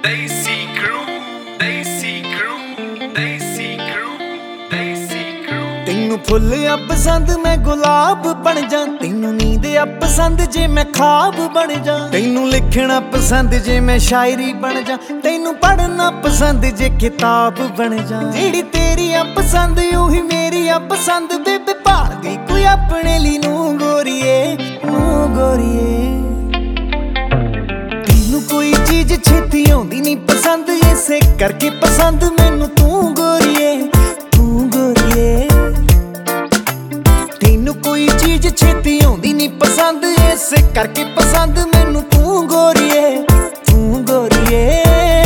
Desi Crew, Desi Crew, Desi Crew, Desi Crew। ਤੈਨੂੰ ਫੁੱਲ ਆ ਪਸੰਦ ਮੈਂ ਗੁਲਾਬ ਬਣ ਜਾ, ਤੈਨੂੰ ਨੀਂਦ ਆ ਪਸੰਦ ਜੇ ਮੈਂ ਖਾਬ ਬਣ ਜਾ, ਤੈਨੂੰ ਲਿਖਣਾ ਪਸੰਦ ਜੇ ਮੈਂ ਸ਼ਾਇਰੀ ਬਣ ਜਾ, ਤੈਨੂੰ ਪੜ੍ਹਨਾ ਪਸੰਦ ਜੇ ਕਿਤਾਬ ਬਣ ਜਾ। ਜਿਹੜੀ ਤੇਰੀ ਆ ਪਸੰਦ ਉਹੀ ਮੇਰੀ ਆ ਪਸੰਦ, ਬੇਬੇ ਭਾਲਦੀ ਕੋਈ ਆਪਣੇ ਲਈ ਨੂੰ ਗੋਰੀਏ, ਨੂੰ ਗੋਰੀਏ। ਤੈਨੂੰ ਕੋਈ ਚੀਜ਼ ਛੇਤੀ ਆਉਂਦੀ ਨਹੀਂ ਪਸੰਦ, ਇਸੇ ਕਰਕੇ ਪਸੰਦ ਮੈਨੂੰ ਤੂੰ ਗੋਰੀਏ, ਤੂੰ ਗੋਰੀਏ। ਤੈਨੂੰ ਕੋਈ ਚੀਜ਼ ਛੇਤੀ ਆਉਂਦੀ ਨਹੀਂ ਪਸੰਦ, ਇਸੇ ਕਰਕੇ ਪਸੰਦ ਮੈਨੂੰ ਤੂੰ ਗੋਰੀਏ, ਤੂੰ ਗੋਰੀਏ।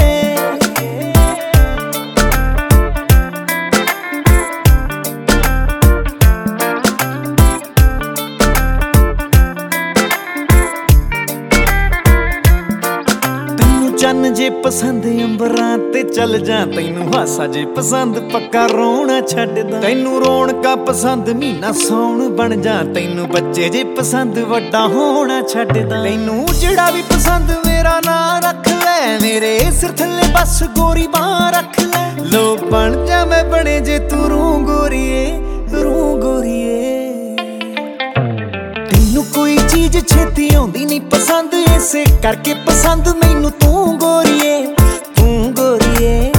ਚੰਨ ਜੇ ਪਸੰਦ ਅੰਬਰਾਂ ਤੇ ਚੱਲ ਜਾ, ਤੈਨੂੰ ਹਾਸਾ ਜੇ ਪਸੰਦ ਪੱਕਾ ਰੋਣਾ ਛੱਡਦਾ, ਤੈਨੂੰ ਰੌਣਕਾਂ ਪਸੰਦ ਮਹੀਨਾ ਸੌਣ ਬਣ ਜਾ, ਤੈਨੂੰ ਬੱਚੇ ਜੇ ਪਸੰਦ ਵੱਡਾ ਹੋਣਾ ਛੱਡਦਾ, ਤੈਨੂੰ ਜਿਹੜਾ ਵੀ ਪਸੰਦ ਮੇਰਾ ਨਾਂ ਰੱਖ ਲੈ, ਮੇਰੇ ਸਿਰ ਥੱਲੇ ਬਸ ਗੋਰੀ ਬਾਂਹ ਰੱਖ ਲੈ। ਲੋ ਬਣ ਜਾ ਮੈਂ ਬਣੇ ਜੇ ਤੂੰ ਰੂ ਗੋਰੀਏ, ਰੂ ਗੋਰੀਏ। ਤੈਨੂੰ ਕੋਈ ਚੀਜ਼ ਛੇਤੀ ਆਉਂਦੀ ਨਹੀਂ ਪਸੰਦ, ਇਸੇ ਕਰਕੇ ਪਸੰਦ ਮੈਨੂੰ ਤੂੰ ਗੋਰੀਏ, ਤੂੰ ਗੋਰੀਏ।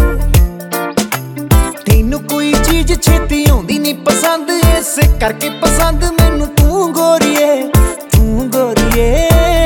ਤੈਨੂੰ ਕੋਈ ਚੀਜ਼ ਛੇਤੀ ਆਉਂਦੀ ਨਹੀਂ ਪਸੰਦ, ਇਸੇ ਕਰਕੇ ਪਸੰਦ ਮੈਨੂੰ ਤੂੰ ਗੋਰੀਏ, ਤੂੰ ਗੋਰੀਏ।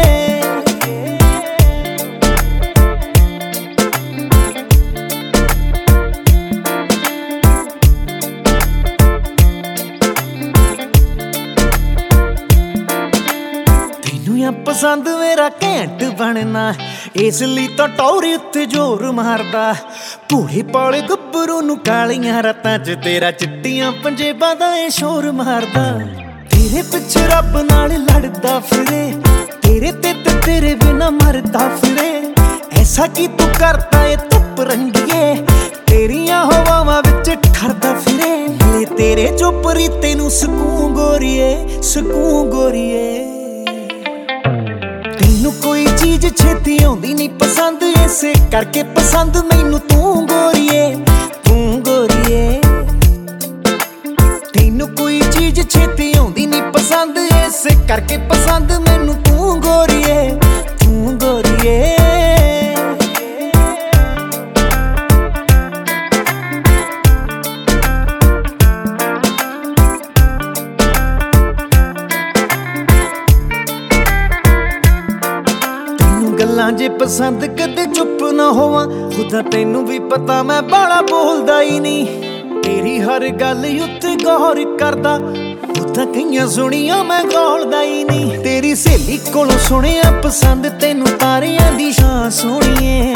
ਪਸੰਦ ਮੇਰਾ ਘੈਂਟ ਬਣਨਾ, ਇਸ ਲਈ ਤਾਂ ਟੌਰੀ ਉੱਤੇ ਜ਼ੋਰ ਮਾਰਦਾ, ਭੂਰੇ ਪਾਲੇ ਗੱਭਰੂ ਨੂੰ ਕਾਲੀਆਂ ਰਾਤਾਂ 'ਚ ਤੇਰਾ ਚਿੱਟੀਆਂ ਪੰਜੇਬਾਂ ਦਾ ਏ ਸ਼ੋਰ ਮਾਰਦਾ। ਤੇਰੇ ਪਿੱਛੇ ਰੱਬ ਨਾਲ ਲੜਦਾ ਫਿਰੇ, ਤੇਰੇ ਤੇ ਤੇਰੇ ਬਿਨਾ ਮਰਦਾ ਫਿਰੇ, ਐਸਾ ਕੀ ਤੂੰ ਕਰਦਾ ਏ ਧੁੱਪ ਰੰਗੀਏ, ਤੇਰੀਆਂ ਹਵਾਵਾਂ ਵਿੱਚ ਠਰਦਾ ਫਿਰੇ, ਮਿਲੇ ਤੇਰੇ ਚੋਪਰੀ ਤੈਨੂੰ ਸਕੂਨ ਗੋਰੀਏ, ਸਕੂਨ ਗੋਰੀਏ। ਤੈਨੂੰ ਕੋਈ ਚੀਜ਼ ਛੇਤੀ ਆਉਂਦੀ ਨਹੀਂ ਪਸੰਦ, ਇਸੇ ਕਰਕੇ ਪਸੰਦ ਮੈਨੂੰ ਤੂੰ ਗੋਰੀਏ, ਤੂੰ ਗੋਰੀਏ। ਤੈਨੂੰ ਕੋਈ ਚੀਜ਼ ਛੇਤੀ ਆਉਂਦੀ ਨਹੀਂ ਪਸੰਦ, ਇਸੇ ਕਰਕੇ ਪਸੰਦ ਮੈਨੂੰ ਤੂੰ ਗੋਰੀਏ, ਤੂੰ ਗੋਰੀਏ। ਗੱਲਾਂ ਜੇ ਪਸੰਦ ਕਦੇ ਚੁੱਪ ਨਾ ਹੋਵਾਂ, ਖੁਦਾ ਤੈਨੂੰ ਵੀ ਪਤਾ ਮੈਂ ਬਾਲਾ ਬੋਲਦਾ ਹੀ ਨਹੀਂ, ਤੇਰੀ ਹਰ ਗੱਲ ਉੱਤੇ ਗੌਰ ਕਰਦਾ, ਖੁਦਾ ਕਈਆਂ ਸੁਣੀਆਂ ਮੈਂ ਗੌਲਦਾ ਹੀ ਨਹੀਂ। ਤੇਰੀ ਸਹੇਲੀ ਕੋਲੋਂ ਸੁਣਿਆ ਪਸੰਦ, ਤੈਨੂੰ ਤਾਰਿਆਂ ਦੀ ਛਾਂ ਸੋਹਣੀਏ,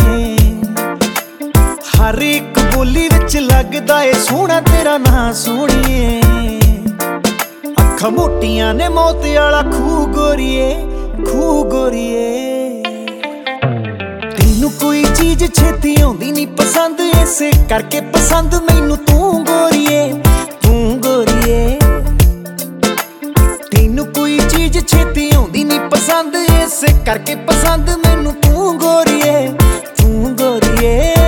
ਹਰ ਇੱਕ ਬੋਲੀ ਵਿੱਚ ਲੱਗਦਾ ਏ ਸੋਹਣਾ ਤੇਰਾ ਨਾਂ ਸੋਹਣੀਏ। ਅੱਖਾਂ ਮੋਟੀਆਂ ਨੇ ਮੌਤ ਵਾਲਾ ਖੂਹ ਗੋਰੀਏ, ਖੂਹ ਗੋਰੀਏ। ਤੈਨੂੰ ਕੋਈ ਚੀਜ਼ ਛੇਤੀ ਆਉਂਦੀ ਨਹੀਂ ਪਸੰਦ, ਇਸੇ ਕਰਕੇ ਪਸੰਦ ਮੈਨੂੰ ਤੂੰ ਗੋਰੀਏ, ਤੂੰ ਗੋਰੀਏ। ਤੈਨੂੰ ਕੋਈ ਚੀਜ਼ ਛੇਤੀ ਆਉਂਦੀ ਨਹੀਂ ਪਸੰਦ, ਇਸੇ ਕਰਕੇ ਪਸੰਦ ਮੈਨੂੰ ਤੂੰ ਗੋਰੀਏ, ਤੂੰ ਗੋਰੀਏ।